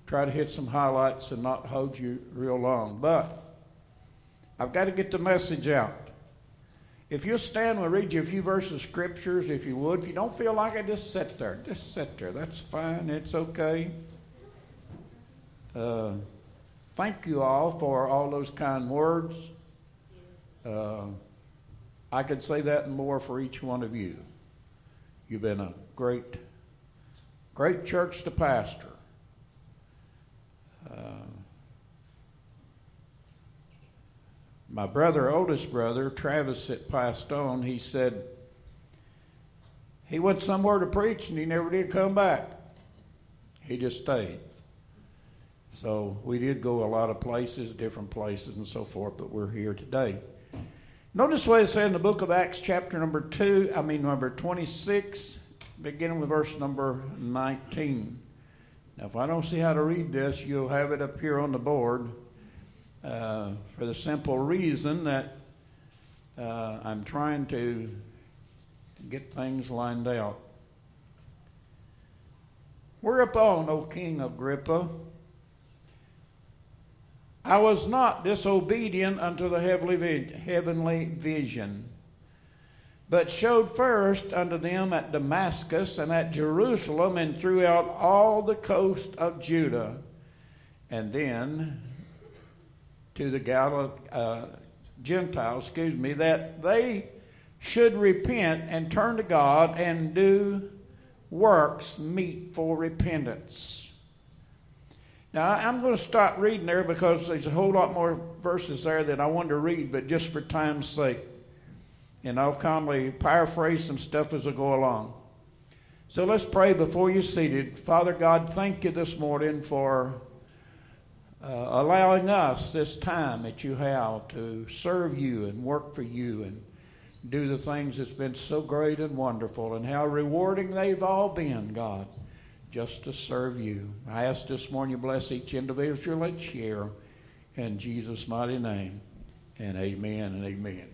try to hit some highlights and not hold you real long. But I've got to get the message out. If you'll stand, we'll read you a few verses of scriptures, if you would. If you don't feel like it, just sit there. Just sit there. That's fine. It's okay. Thank you all for all those kind words. I could say that and more for each one of you. You've been a great church to pastor. My brother, oldest brother, Travis, that passed on, he said he went somewhere to preach and he never did come back. He just stayed. So we did go a lot of places, different places and so forth, but we're here today. Notice what it says in the book of Acts, chapter number 26, beginning with verse number 19. Now, if I don't see how to read this, you'll have it up here on the board. For the simple reason that I'm trying to get things lined out. Whereupon, O King Agrippa, I was not disobedient unto the heavenly vision, but showed first unto them at Damascus and at Jerusalem and throughout all the coast of Judah, and then to the Gentiles, that they should repent and turn to God and do works meet for repentance. Now, I'm going to stop reading there because there's a whole lot more verses there that I wanted to read, but just for time's sake. And I'll calmly paraphrase some stuff as I go along. So let's pray before you're seated. Father God, thank you this morning for allowing us this time that you have to serve you and work for you and do the things that's been so great and wonderful, and how rewarding they've all been, God, just to serve you. I ask this morning you bless each individual that's here in Jesus' mighty name, and amen and amen.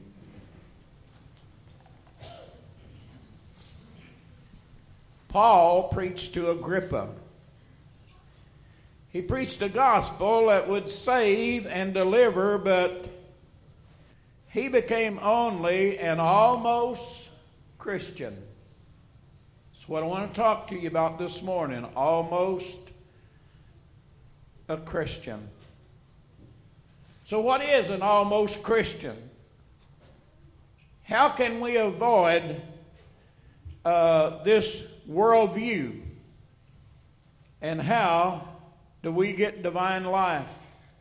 Paul preached to Agrippa. He preached a gospel that would save and deliver, but he became only an almost Christian. That's what I want to talk to you about this morning, almost a Christian. So what is an almost Christian? How can we avoid this worldview? And how do we get divine life?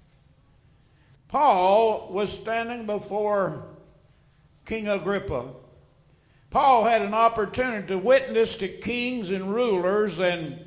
Paul was standing before King Agrippa. Paul had an opportunity to witness to kings and rulers, and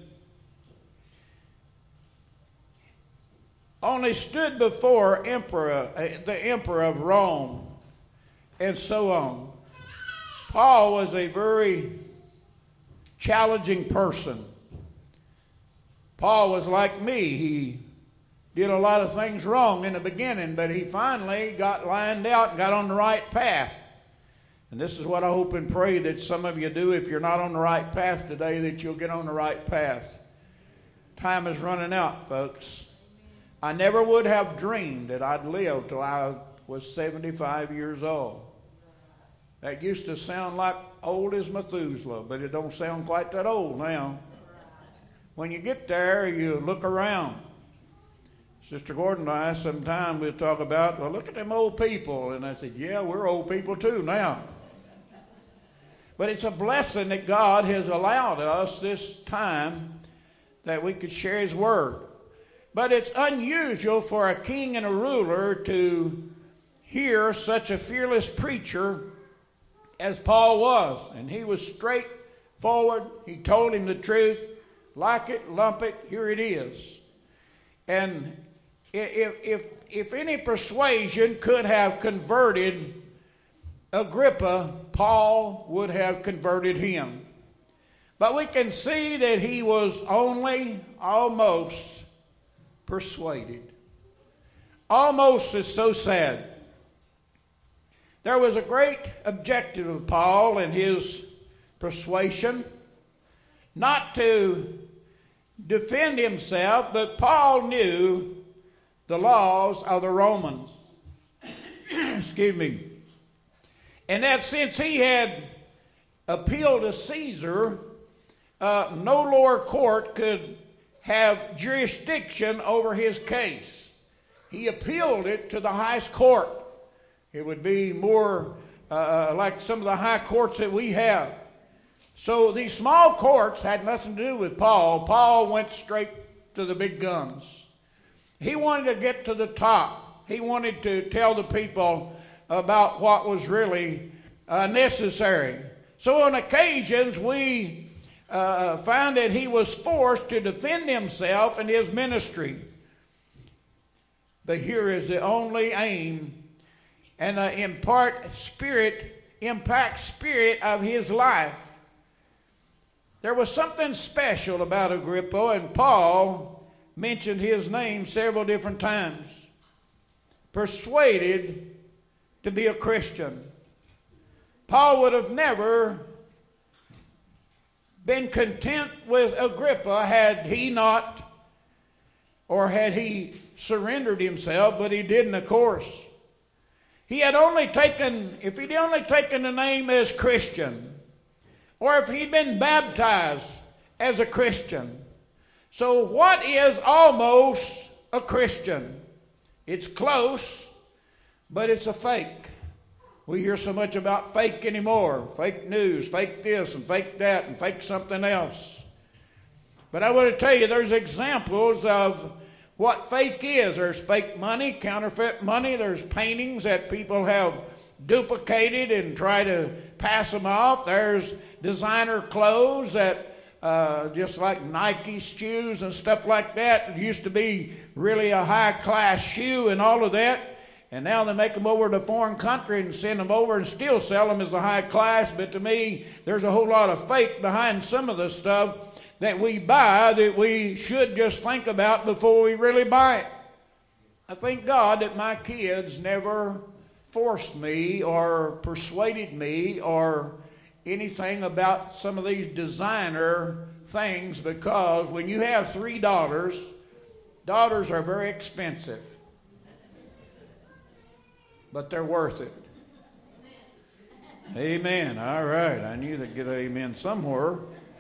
only stood before the emperor of Rome, and so on. Paul was a very challenging person. Paul was like me. He did a lot of things wrong in the beginning, but he finally got lined out and got on the right path. And this is what I hope and pray that some of you do. If you're not on the right path today, that you'll get on the right path. Time is running out, folks. I never would have dreamed that I'd live till I was 75 years old. That used to sound like old as Methuselah, but it don't sound quite that old now. When you get there, you look around. Sister Gordon and I, sometimes we'll talk about, well, look at them old people. And I said, yeah, we're old people too now. But it's a blessing that God has allowed us this time that we could share His Word. But it's unusual for a king and a ruler to hear such a fearless preacher as Paul was. And he was straightforward. He told him the truth. Like it, lump it, here it is. And if any persuasion could have converted Agrippa, Paul would have converted him. But we can see that he was only almost persuaded. Almost is so sad. There was a great objective of Paul in his persuasion, not to defend himself, but Paul knew the laws of the Romans. Excuse me. And that since he had appealed to Caesar, no lower court could have jurisdiction over his case. He appealed it to the highest court. It would be more like some of the high courts that we have. So these small courts had nothing to do with Paul. Paul went straight to the big guns. He wanted to get to the top. He wanted to tell the people about what was really necessary. So on occasions we found that he was forced to defend himself and his ministry. But here is the only aim and impact spirit of his life. There was something special about Agrippa, and Paul mentioned his name several different times. Persuaded to be a Christian. Paul would have never been content with Agrippa had he not, or had he surrendered himself, but he didn't, of course. He had only taken, if he'd only taken the name as Christian, or if he'd been baptized as a Christian. So what is almost a Christian? It's close, but it's a fake. We hear so much about fake anymore. Fake news, fake this and fake that and fake something else. But I want to tell you, there's examples of what fake is. There's fake money, counterfeit money. There's paintings that people have duplicated and try to pass them off. There's designer clothes that just like Nike shoes and stuff like that. It used to be really a high-class shoe and all of that. And now they make them over to a foreign country and send them over and still sell them as a high class. But to me, there's a whole lot of fake behind some of the stuff that we buy that we should just think about before we really buy it. I thank God that my kids never forced me or persuaded me or anything about some of these designer things, because when you have 3 daughters, daughters are very expensive. But they're worth it. Amen. All right. I knew they'd get an amen somewhere.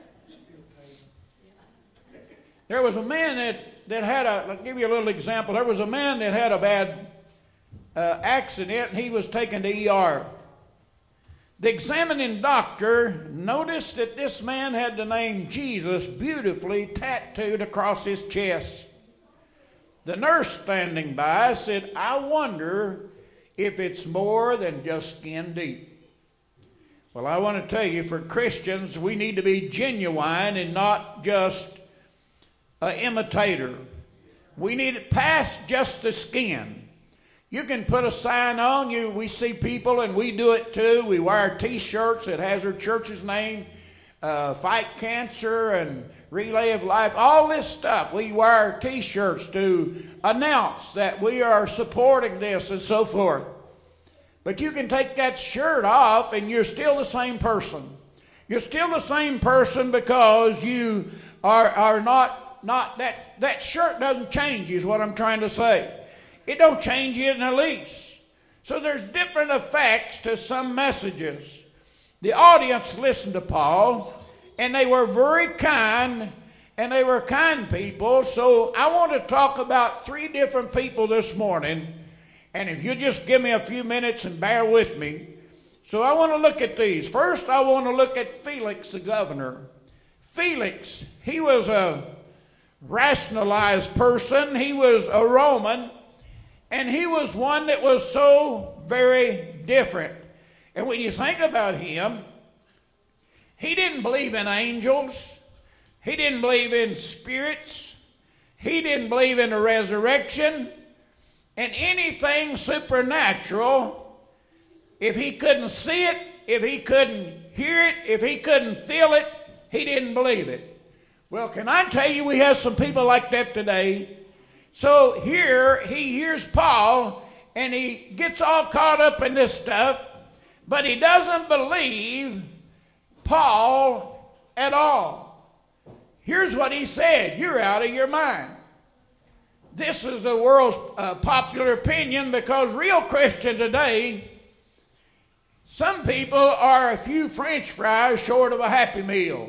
There was a man that had I'll give you a little example. There was a man that had a bad accident, and he was taken to ER. The examining doctor noticed that this man had the name Jesus beautifully tattooed across his chest. The nurse standing by said, "I wonder if it's more than just skin deep." Well, I want to tell you, for Christians, we need to be genuine and not just an imitator. We need it past just the skin. You can put a sign on you. We see people, and we do it too. We wear T-shirts that has our church's name, Fight Cancer and Relay of Life, all this stuff. We wear T-shirts to announce that we are supporting this and so forth. But you can take that shirt off and you're still the same person. You're still the same person because you are not that shirt doesn't change you, is what I'm trying to say. It don't change you in the least. So there's different effects to some messages. The audience listened to Paul, and they were very kind, and they were kind people. So I want to talk about 3 different people this morning, and if you just give me a few minutes and bear with me. So I want to look at these. First, I want to look at Felix, the governor. Felix, he was a rationalized person. He was a Roman, and he was one that was so very different. And when you think about him, he didn't believe in angels. He didn't believe in spirits. He didn't believe in the resurrection. And anything supernatural, if he couldn't see it, if he couldn't hear it, if he couldn't feel it, he didn't believe it. Well, can I tell you, we have some people like that today. So here, he hears Paul, and he gets all caught up in this stuff, but he doesn't believe Paul at all. Here's what he said. You're out of your mind. This is the world's popular opinion, because real Christians today, some people are a few French fries short of a Happy Meal.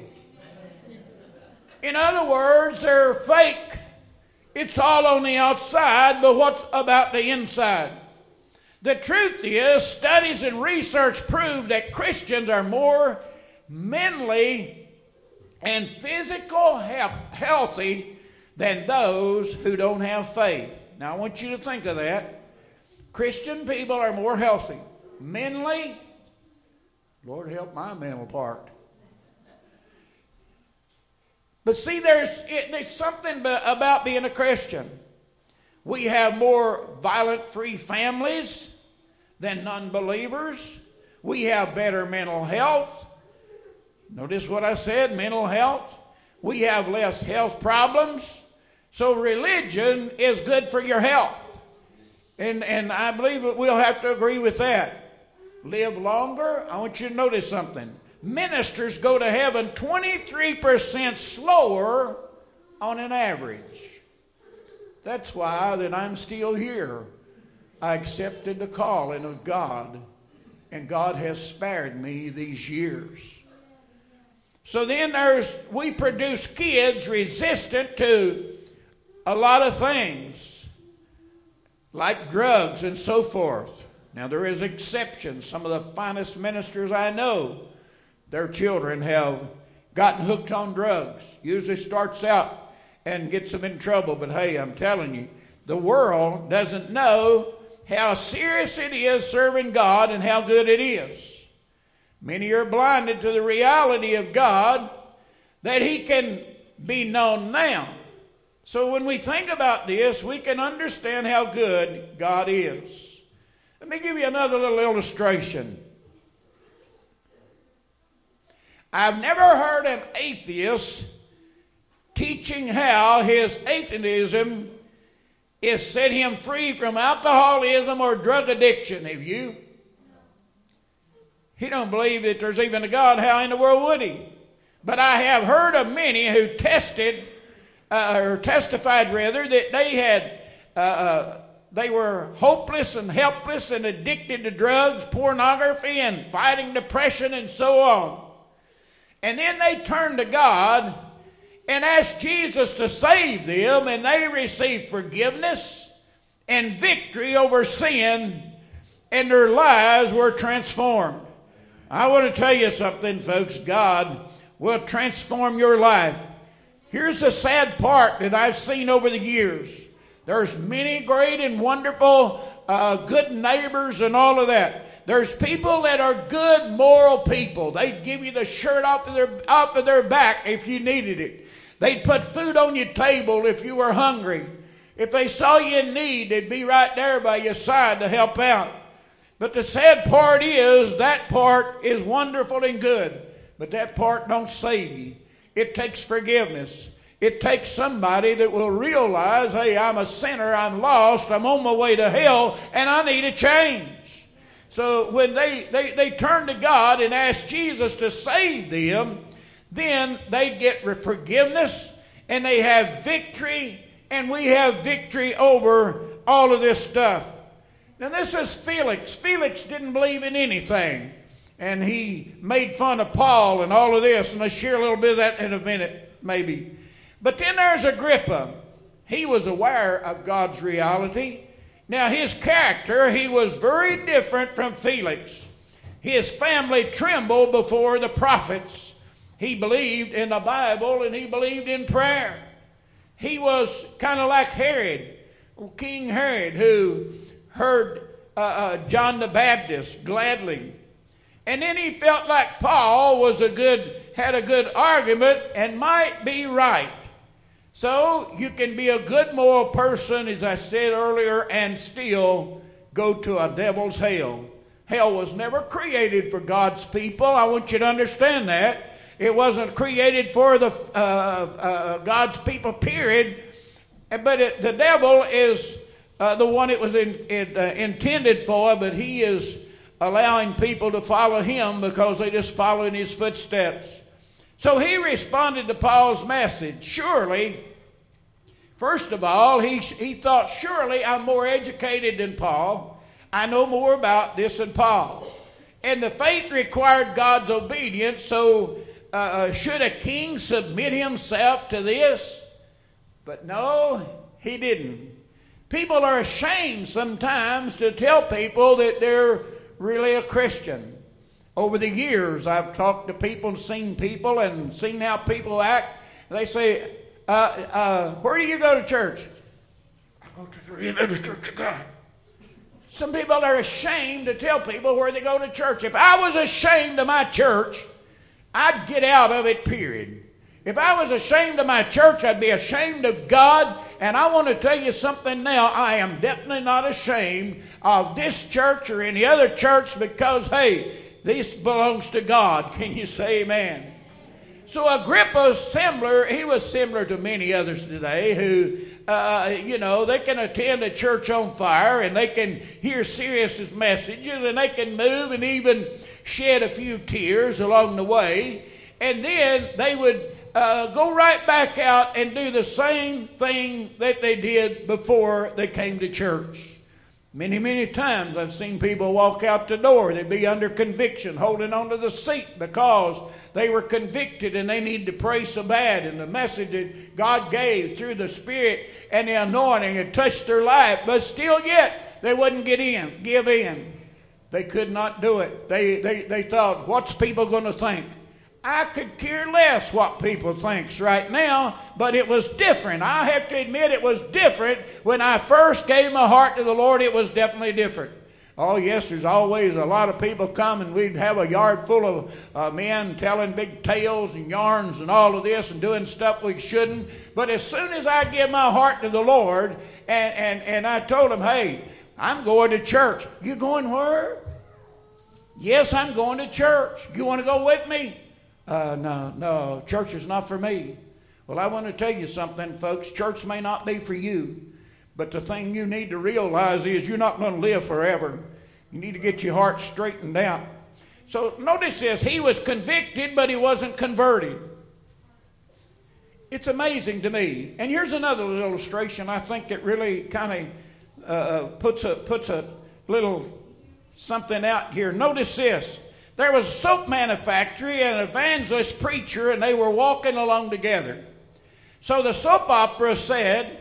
In other words, they're fake. It's all on the outside, but what about the inside? The truth is, studies and research prove that Christians are more mentally and physical healthy than those who don't have faith. Now, I want you to think of that. Christian people are more healthy. Mentally, Lord help my mental part. But see, there's something about being a Christian. We have more violent-free families than non-believers. We have better mental health. Notice what I said, mental health. We have less health problems. So religion is good for your health. And I believe that we'll have to agree with that. Live longer. I want you to notice something. Ministers go to heaven 23% slower on an average. That's why that I'm still here. I accepted the calling of God, and God has spared me these years. So then we produce kids resistant to a lot of things, like drugs and so forth. Now there is exceptions. Some of the finest ministers I know, their children have gotten hooked on drugs. Usually starts out and gets them in trouble. But hey, I'm telling you, the world doesn't know how serious it is serving God and how good it is. Many are blinded to the reality of God, that He can be known now. So when we think about this, we can understand how good God is. Let me give you another little illustration. I've never heard an atheist teaching how his atheism is set him free from alcoholism or drug addiction. Have you? He don't believe that there's even a God. How in the world would he? But I have heard of many who testified rather, that they had they were hopeless and helpless and addicted to drugs, pornography, and fighting depression and so on. And then they turned to God and asked Jesus to save them, and they received forgiveness and victory over sin, and their lives were transformed. I want to tell you something, folks. God will transform your life. Here's the sad part that I've seen over the years. There's many great and wonderful good neighbors and all of that. There's people that are good, moral people. They'd give you the shirt off of their back if you needed it. They'd put food on your table if you were hungry. If they saw you in need, they'd be right there by your side to help out. But the sad part is, that part is wonderful and good, but that part don't save you. It takes forgiveness. It takes somebody that will realize, hey, I'm a sinner, I'm lost, I'm on my way to hell, and I need a change. So when they turn to God and ask Jesus to save them, then they get forgiveness and they have victory, and we have victory over all of this stuff. Now this is Felix. Felix didn't believe in anything, and he made fun of Paul and all of this, and I'll share a little bit of that in a minute, maybe. But then there's Agrippa. He was aware of God's reality. Now his character, he was very different from Felix. His family trembled before the prophets. He believed in the Bible and he believed in prayer. He was kind of like Herod, King Herod, who heard John the Baptist gladly. And then he felt like Paul had a good argument and might be right. So you can be a good moral person, as I said earlier, and still go to a devil's hell. Hell was never created for God's people. I want you to understand that. It wasn't created for the God's people, period. But the devil is the one it was intended for, but he is allowing people to follow him because they just follow in his footsteps. So he responded to Paul's message. Surely, first of all, he thought, surely I'm more educated than Paul. I know more about this than Paul. And the faith required God's obedience, so should a king submit himself to this? But no, he didn't. People are ashamed sometimes to tell people that they're really a Christian. Over the years, I've talked to people and seen how people act. They say, where do you go to church? I go to the Religious Church of God. Some people are ashamed to tell people where they go to church. If I was ashamed of my church, I'd get out of it, period. If I was ashamed of my church, I'd be ashamed of God. And I want to tell you something now. I am definitely not ashamed of this church or any other church because, hey, this belongs to God. Can you say amen? So Agrippa he was similar to many others today who, they can attend a church on fire and they can hear serious messages and they can move and even shed a few tears along the way. And then they would go right back out and do the same thing that they did before they came to church. Many, many times I've seen people walk out the door. They'd be under conviction, holding onto the seat because they were convicted and they needed to pray so bad. And the message that God gave through the Spirit and the anointing had touched their life. But still yet, they wouldn't give in. They could not do it. They thought, what's people going to think? I could care less what people think right now, but it was different. I have to admit it was different. When I first gave my heart to the Lord, it was definitely different. Oh, yes, there's always a lot of people come, and we'd have a yard full of men telling big tales and yarns and all of this and doing stuff we shouldn't. But as soon as I give my heart to the Lord, and I told him, hey, I'm going to church. You going where? Yes, I'm going to church. You want to go with me? No, church is not for me. Well, I want to tell you something, folks. Church may not be for you, but the thing you need to realize is you're not going to live forever. You need to get your heart straightened out. So notice this. He was convicted, but he wasn't converted. It's amazing to me. And here's another illustration I think that really kind of puts a little something out here. Notice this. There was a soap manufacturer and an evangelist preacher, and they were walking along together. So the soap opera said,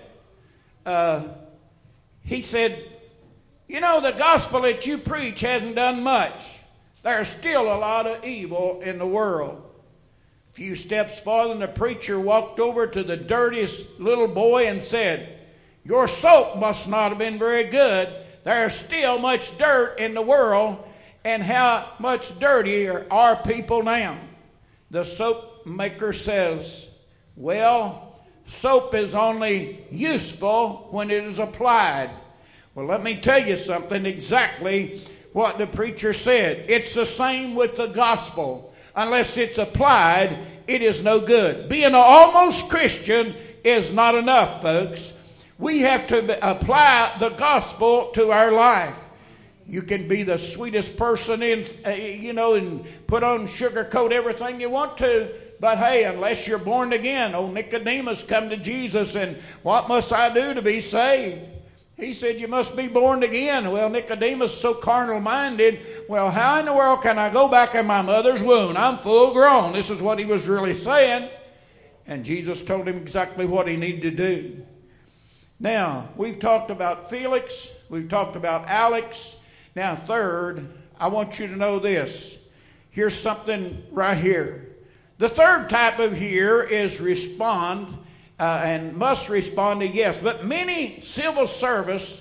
he said, you know, the gospel that you preach hasn't done much. There's still a lot of evil in the world. A few steps farther, the preacher walked over to the dirtiest little boy and said, your soap must not have been very good. There's still much dirt in the world. And how much dirtier are people now? The soap maker says, well, soap is only useful when it is applied. Well, let me tell you something, exactly what the preacher said. It's the same with the gospel. Unless it's applied, it is no good. Being an almost Christian is not enough, folks. We have to apply the gospel to our life. You can be the sweetest person and put on sugarcoat everything you want to. But hey, unless you're born again, old Nicodemus come to Jesus and what must I do to be saved? He said, you must be born again. Well, Nicodemus so carnal minded. Well, how in the world can I go back in my mother's womb? I'm full grown. This is what he was really saying. And Jesus told him exactly what he needed to do. Now, we've talked about Felix. We've talked about Alex. Now, third, I want you to know this. Here's something right here. The third type of here is respond and must respond to yes. But many civil servants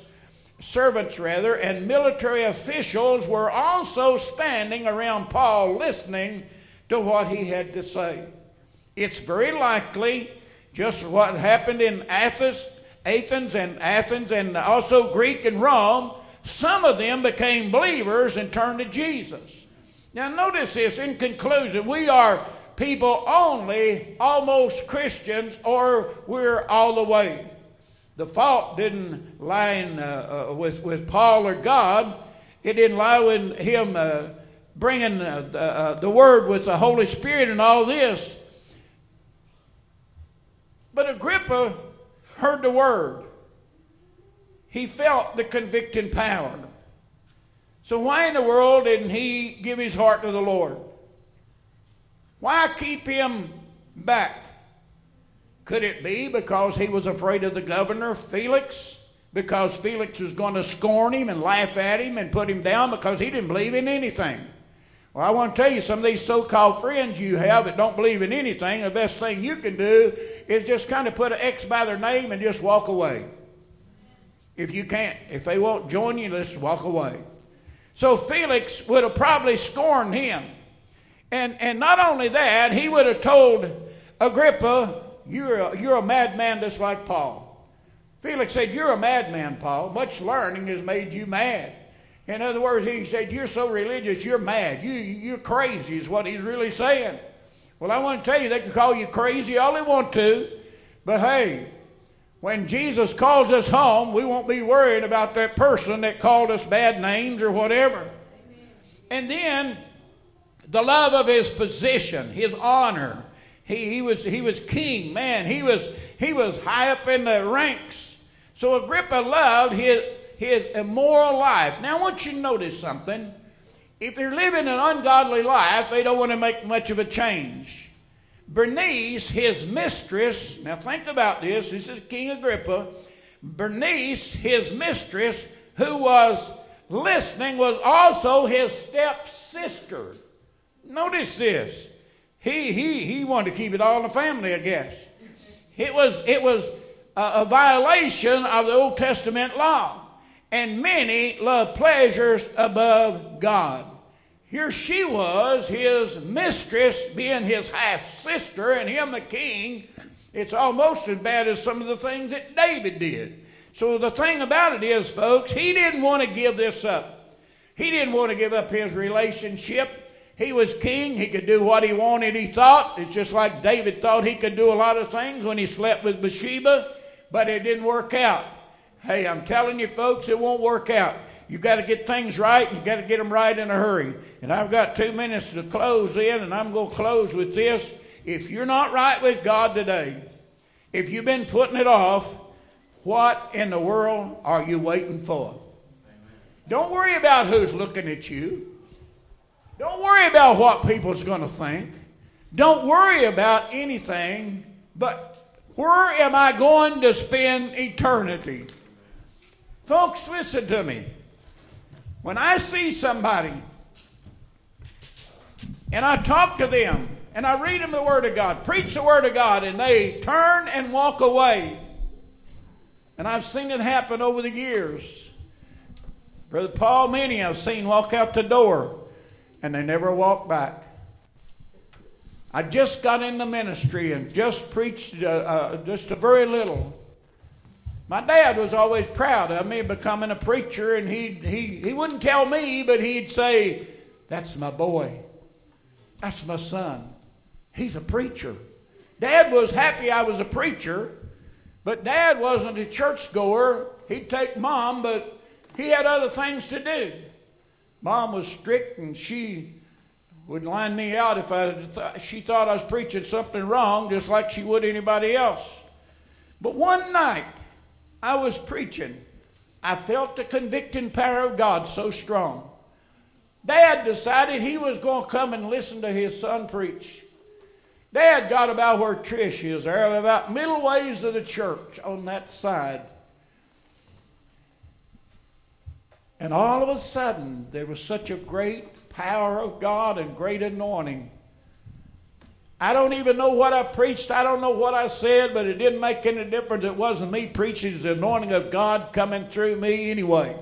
and military officials were also standing around Paul listening to what he had to say. It's very likely just what happened in Athens and also Greek and Rome. Some of them became believers and turned to Jesus. Now notice this in conclusion. We are people only, almost Christians, or we're all the way. The fault didn't lie with Paul or God. It didn't lie with him bringing the Word with the Holy Spirit and all this. But Agrippa heard the word. He felt the convicting power. So why in the world didn't he give his heart to the Lord? Why keep him back? Could it be because he was afraid of the governor, Felix? Because Felix was going to scorn him and laugh at him and put him down because he didn't believe in anything? Well, I want to tell you, some of these so-called friends you have that don't believe in anything, the best thing you can do is just kind of put an X by their name and just walk away. If you can't, if they won't join you, just walk away. So Felix would have probably scorned him. And not only that, he would have told Agrippa, you're a madman just like Paul. Felix said, you're a madman, Paul. Much learning has made you mad. In other words, he said, you're so religious, you're mad. You're crazy is what he's really saying. Well, I want to tell you, they can call you crazy all they want to. But hey, when Jesus calls us home, we won't be worried about that person that called us bad names or whatever. Amen. And then the love of his position, his honor. He was king, man. He was high up in the ranks. So Agrippa loved his immoral life. Now I want you to notice something. If they're living an ungodly life, they don't want to make much of a change. Bernice, his mistress, now think about this. This is King Agrippa. Bernice, his mistress, who was listening, was also his stepsister. Notice this. He wanted to keep it all in the family, I guess. It was a violation of the Old Testament law. And many love pleasures above God. Here she was, his mistress, being his half-sister, and him the king. It's almost as bad as some of the things that David did. So the thing about it is, folks, he didn't want to give this up. He didn't want to give up his relationship. He was king. He could do what he wanted, he thought. It's just like David thought he could do a lot of things when he slept with Bathsheba, but it didn't work out. Hey, I'm telling you, folks, it won't work out. You've got to get things right, and you've got to get them right in a hurry. And I've got 2 minutes to close in, and I'm going to close with this. If you're not right with God today, if you've been putting it off, what in the world are you waiting for? Amen. Don't worry about who's looking at you. Don't worry about what people's going to think. Don't worry about anything, but where am I going to spend eternity? Folks, listen to me. When I see somebody and I talk to them and I read them the Word of God, preach the Word of God, and they turn and walk away, and I've seen it happen over the years. Brother Paul, many I've seen walk out the door and they never walk back. I just got in the ministry and just preached just a very little. My dad was always proud of me becoming a preacher, and he wouldn't tell me, but he'd say, that's my boy. That's my son. He's a preacher. Dad was happy I was a preacher, but Dad wasn't a churchgoer. He'd take Mom, but he had other things to do. Mom was strict, and she would line me out if she thought I was preaching something wrong, just like she would anybody else. But one night, I was preaching. I felt the convicting power of God so strong. Dad decided he was going to come and listen to his son preach. Dad got about where Trish is, there, about middle ways of the church on that side. And all of a sudden, there was such a great power of God and great anointing. I don't even know what I preached. I don't know what I said, but it didn't make any difference. It wasn't me preaching. It was the anointing of God coming through me anyway.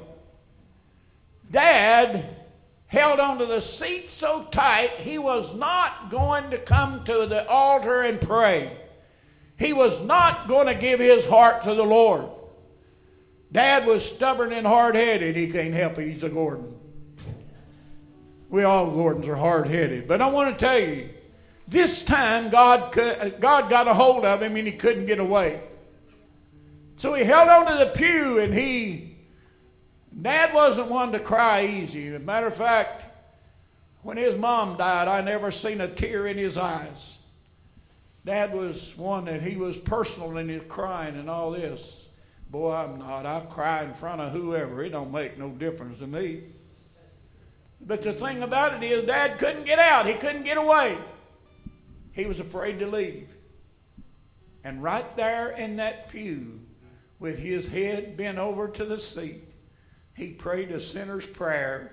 Dad held onto the seat so tight, he was not going to come to the altar and pray. He was not going to give his heart to the Lord. Dad was stubborn and hard-headed. He can't help it. He's a Gordon. We all Gordons are hard-headed. But I want to tell you, this time God got a hold of him and he couldn't get away. So he held on to the pew, and Dad wasn't one to cry easy. As a matter of fact, when his mom died, I never seen a tear in his eyes. Dad was one that he was personal in his crying and all this. Boy, I'm not. I cry in front of whoever. It don't make no difference to me. But the thing about it is, Dad couldn't get out. He couldn't get away. He was afraid to leave. And right there in that pew, with his head bent over to the seat, he prayed a sinner's prayer,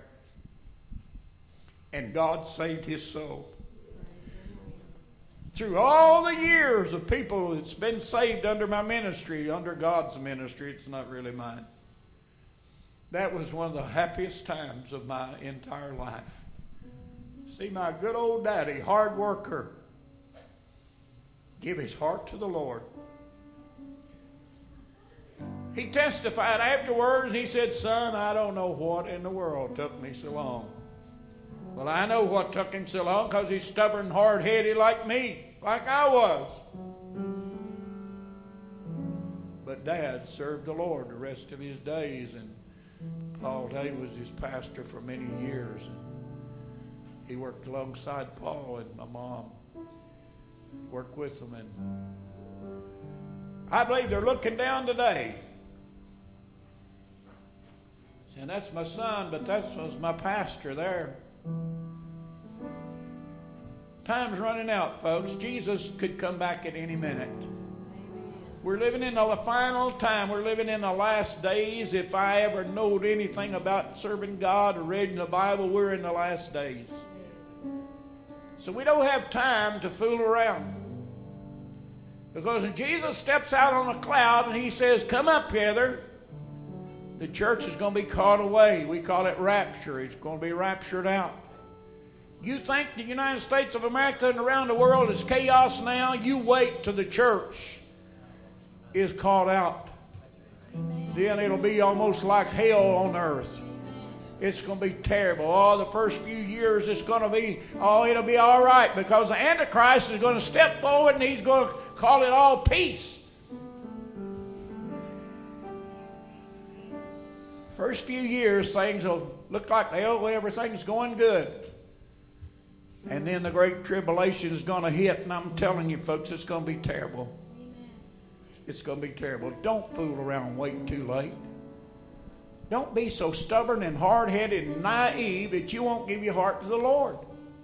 and God saved his soul. Through all the years of people that's been saved under my ministry, under God's ministry, it's not really mine. That was one of the happiest times of my entire life. See my good old daddy, hard worker, give his heart to the Lord. He testified afterwards, he said, "Son, I don't know what in the world took me so long. Well, I know what took him so long, because he's stubborn, hard-headed like me, like I was." But Dad served the Lord the rest of his days, and Paul Day was his pastor for many years. And he worked alongside Paul, and my mom worked with them. And I believe they're looking down today. And that's my son, but that was my pastor there. Time's running out, folks. Jesus could come back at any minute. We're living in the final time. We're living in the last days. If I ever knowed anything about serving God or reading the Bible, we're in the last days. So we don't have time to fool around. Because when Jesus steps out on a cloud and he says, "Come up hither," the church is going to be caught away. We call it rapture. It's going to be raptured out. You think the United States of America and around the world is chaos now? You wait till the church is called out. Then it'll be almost like hell on earth. It's going to be terrible. Oh, the first few years it's going to be, it'll be all right, because the Antichrist is going to step forward and he's going to call it all peace. First few years things will look like everything's going good. And then the great tribulation is going to hit, and I'm telling you folks, it's going to be terrible. It's going to be terrible. Don't fool around waiting too late. Don't be so stubborn and hard-headed and naive that you won't give your heart to the Lord.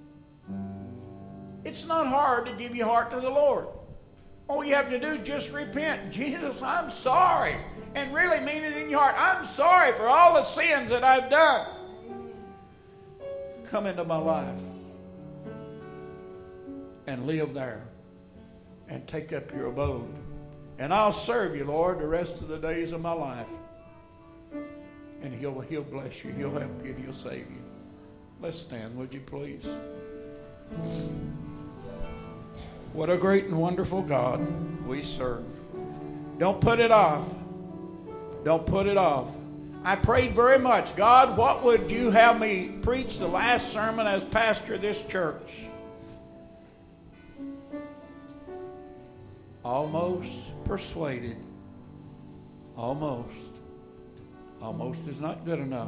It's not hard to give your heart to the Lord. All you have to do is just repent. "Jesus, I'm sorry." And really mean it in your heart. "I'm sorry for all the sins that I've done. Come into my life and live there and take up your abode. And I'll serve you, Lord, the rest of the days of my life." And He'll bless you. He'll help you. He'll save you. Let's stand, would you please? What a great and wonderful God we serve. Don't put it off. Don't put it off. I prayed very much. God, what would you have me preach the last sermon as pastor of this church? Almost persuaded. Almost. Almost is not good enough.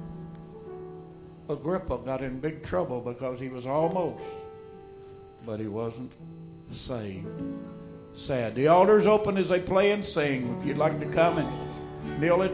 Agrippa got in big trouble because he was almost, but he wasn't saved. Sad. The altar's open as they play and sing. If you'd like to come and kneel at